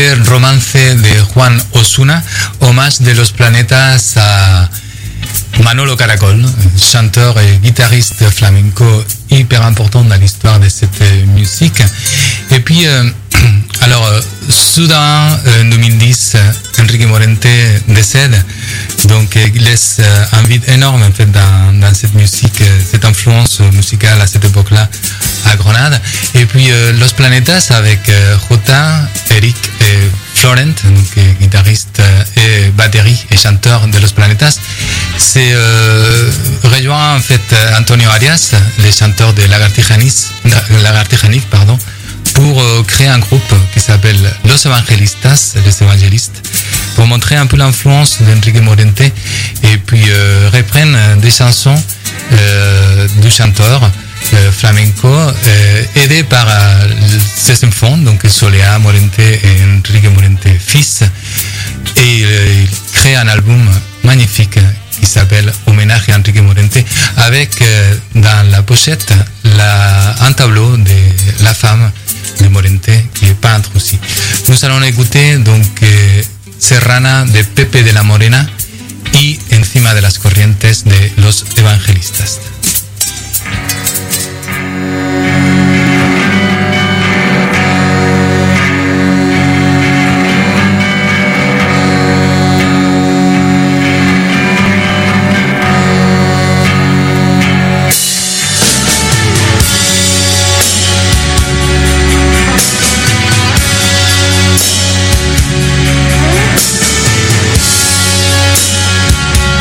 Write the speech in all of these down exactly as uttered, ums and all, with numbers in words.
escuché Romance de Juan Osuna, hommage de los planetas a Manolo Caracol, chanteur et guitariste flamenco hyper important dans l'histoire de cette musique. Et puis, euh, alors, soudain, en deux mille dix, Enrique Morente décède, donc il laisse un vide énorme en fait dans, dans cette musique, cette influence musicale à cette époque-là à Grenade. Et puis euh, Los Planetas avec euh, Jota, Eric et Florent, donc euh, guitariste et batterie et chanteur de Los Planetas, c'est euh, rejoint en fait Antonio Arias, le chanteur de Lagartijanic, Lagartijanic pardon, pour euh, créer un groupe qui s'appelle Los Evangelistas, les évangélistes, pour montrer un peu l'influence d'Enrique Morente et puis euh, reprennent des chansons euh, du chanteur euh, flamenco euh, aidé par euh, ses enfants, donc Soleá Morente et Enrique Morente fils, et euh, il crée un album magnifique qui s'appelle Hommage à Enrique Morente avec euh, dans la pochette la, un tableau de la femme de Morente qui est peintre aussi. Nous allons écouter donc euh, Serrana de Pepe de la Morena y Encima de las Corrientes de Los Evangelistas.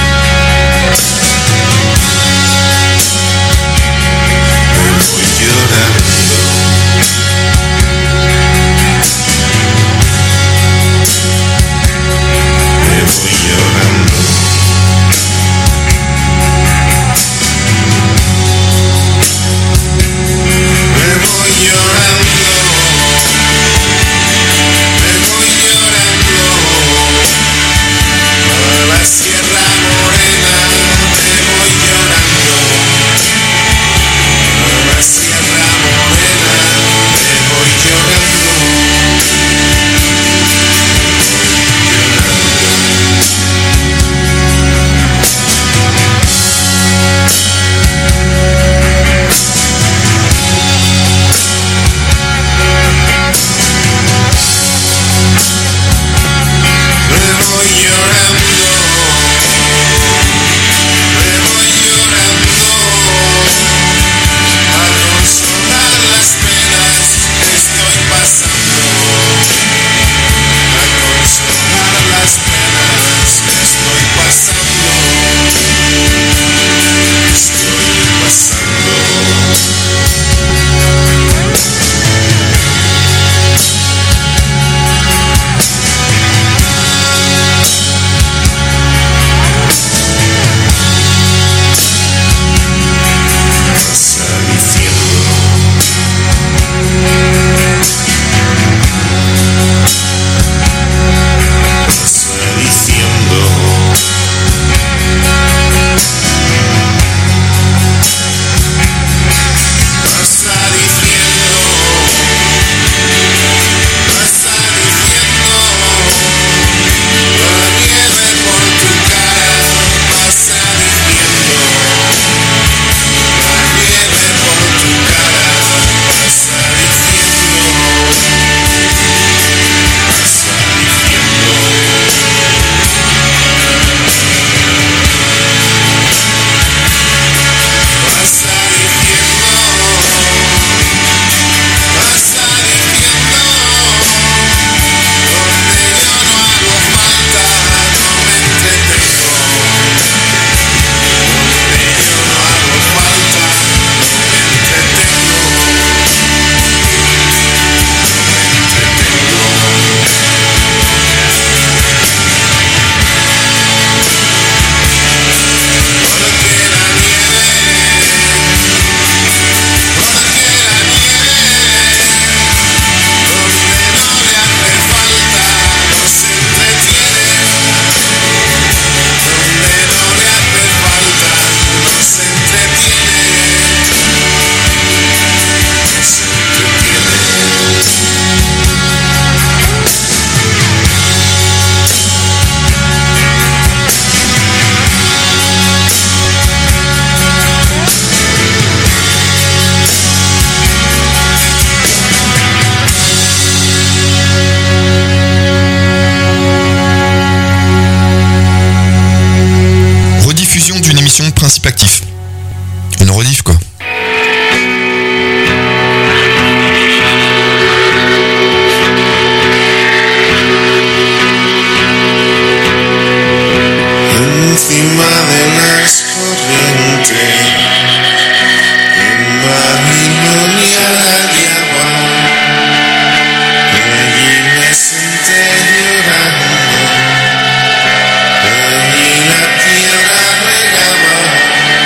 You're principe actif. Une rediff quoi. Encima de las corrientes, en Babilonia de agua, allí me senté llorando, allí la tierra regaba.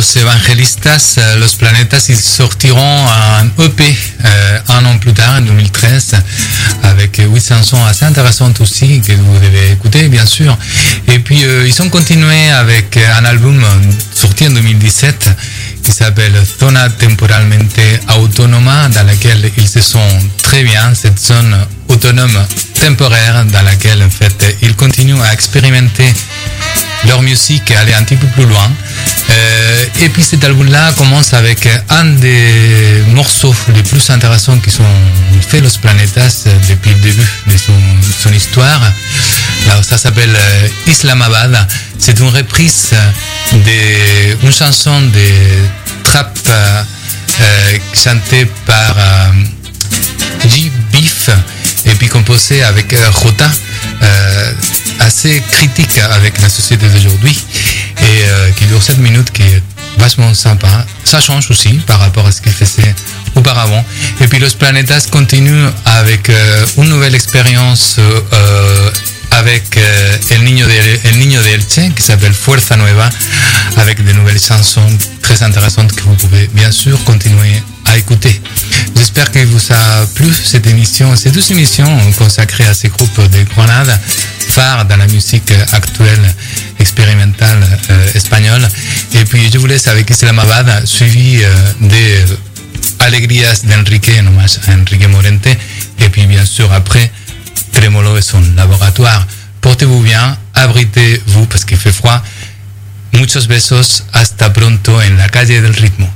los Evangelistas, euh, Los Planetas, ils sortiront un E P euh, un an plus tard, en deux mille treize, avec huit chansons assez intéressantes aussi, que vous devez écouter, bien sûr. Et puis, euh, ils ont continué avec un album sorti en deux mille dix-sept, qui s'appelle Zona Temporalmente Autónoma, dans laquelle ils se sont très bien, cette zone autonome temporaire dans laquelle, en fait, ils continuent à expérimenter leur musique et aller un petit peu plus loin. Euh, et puis cet album-là commence avec un des morceaux les plus intéressants qui sont fait Los Planetas depuis le début de son, son histoire. Alors, ça s'appelle euh, Islamabad. C'est une reprise d'une chanson de trap euh, euh, chantée par euh, G Beef et puis composée avec euh, Jota, euh, assez critique avec la société d'aujourd'hui et euh, qui dure sept minutes, qui est vachement sympa. Ça change aussi par rapport à ce qu'il faisait auparavant. Et puis Los Planetas continue avec euh, une nouvelle expérience euh, avec euh, El Niño de, El Niño de Elche, qui s'appelle Fuerza Nueva, avec de nouvelles chansons très intéressantes que vous pouvez bien sûr continuer à écouter. J'espère que vous a plu cette émission, ces deux émissions consacrées à ces groupes de Grenade, phares dans la musique actuelle expérimentale euh, espagnole. Et puis je vous laisse avec Islamabad, suivi euh, des Alegrías d'Enrique, en hommage à Enrique Morente. Et puis bien sûr après, Tremolo et son laboratoire. Portez-vous bien, abritez-vous parce qu'il fait froid. Muchos besos, hasta pronto en la calle del ritmo.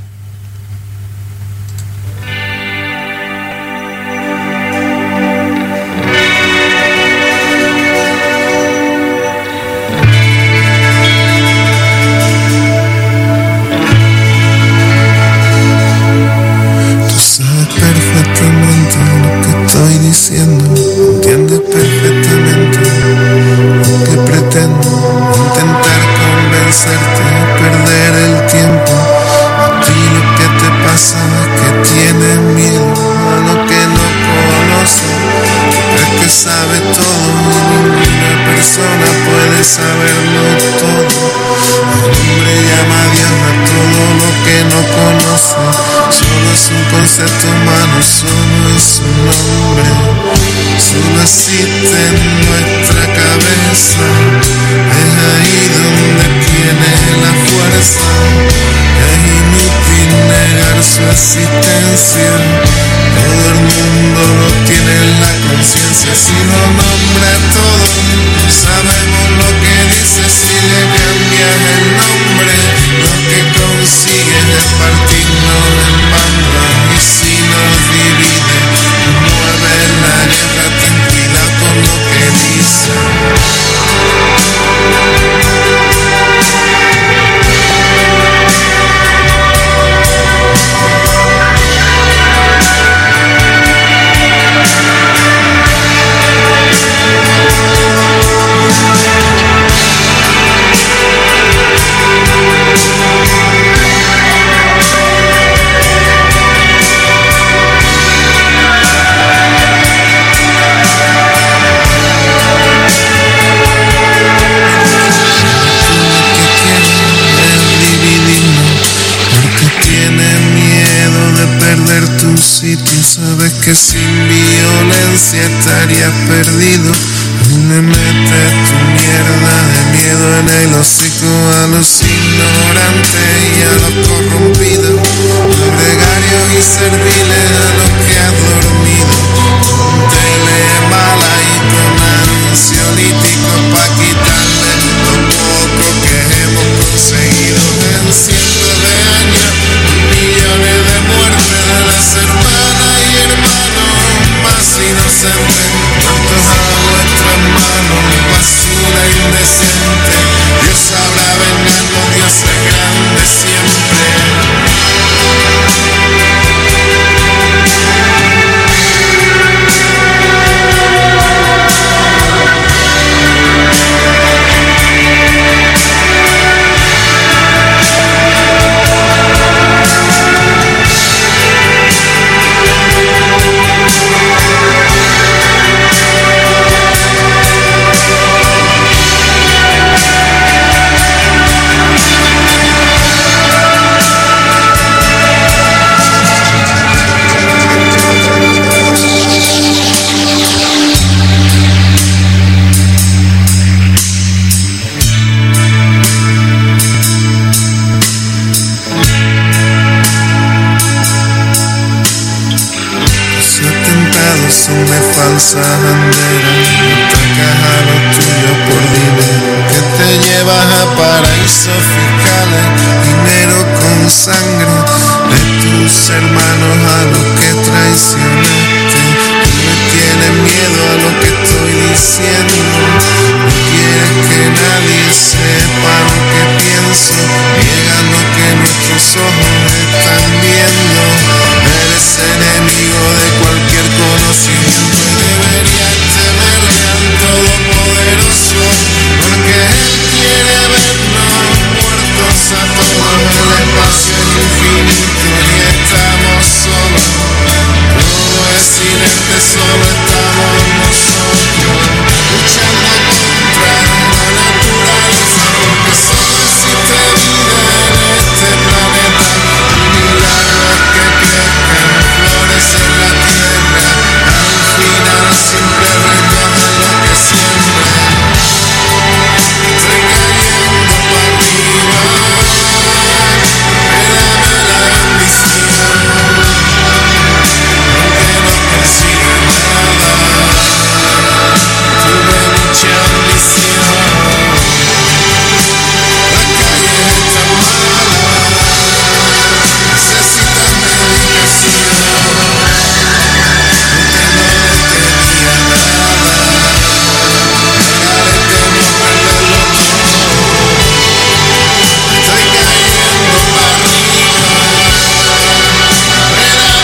Entiende perfectamente lo que pretendo, intentar convencerte, perder el tiempo. A ti lo que te pasa es que tienes miedo a lo que no conoces, crees que sabe todo y ninguna persona puede saberlo todo. El hombre llama a Dios a todo lo que no conoce, solo es un concepto humano, solo es un nombre. Solo existe en nuestra cabeza, es ahí donde tiene la fuerza. Es inútil negar su existencia, todo el mundo lo tiene en la conciencia. Si lo nombra todo, sabemos lo que dice. Si le cambias el nombre, lo que consigues es partirnos en banda. Y si nos divide, mueve la guerra. Ten cuidado con lo que dice. Sitio, sabes que sin violencia estarías perdido. Y le metes tu mierda de miedo en el hocico a los ignorantes y a los corrompidos, a gregarios y serviles, a los que has dormido con tele mala y con ansiolíticos pa' quitarle lo poco que hemos conseguido en cientos de años, millones de muertes de las hermanas y hermanos más inocentes. Tantos a vuestras manos, basura indecente. Dios sabrá vengarnos, Dios es grande siempre. falsas banderas, atacas a lo tuyo por dinero, que te llevas a paraísos fiscales, dinero con sangre de tus hermanos a los que traicionaste. Tú me tienes miedo a lo que estoy diciendo, no quieres que nadie sepa lo que pienso, niega lo que nuestros ojos están viendo.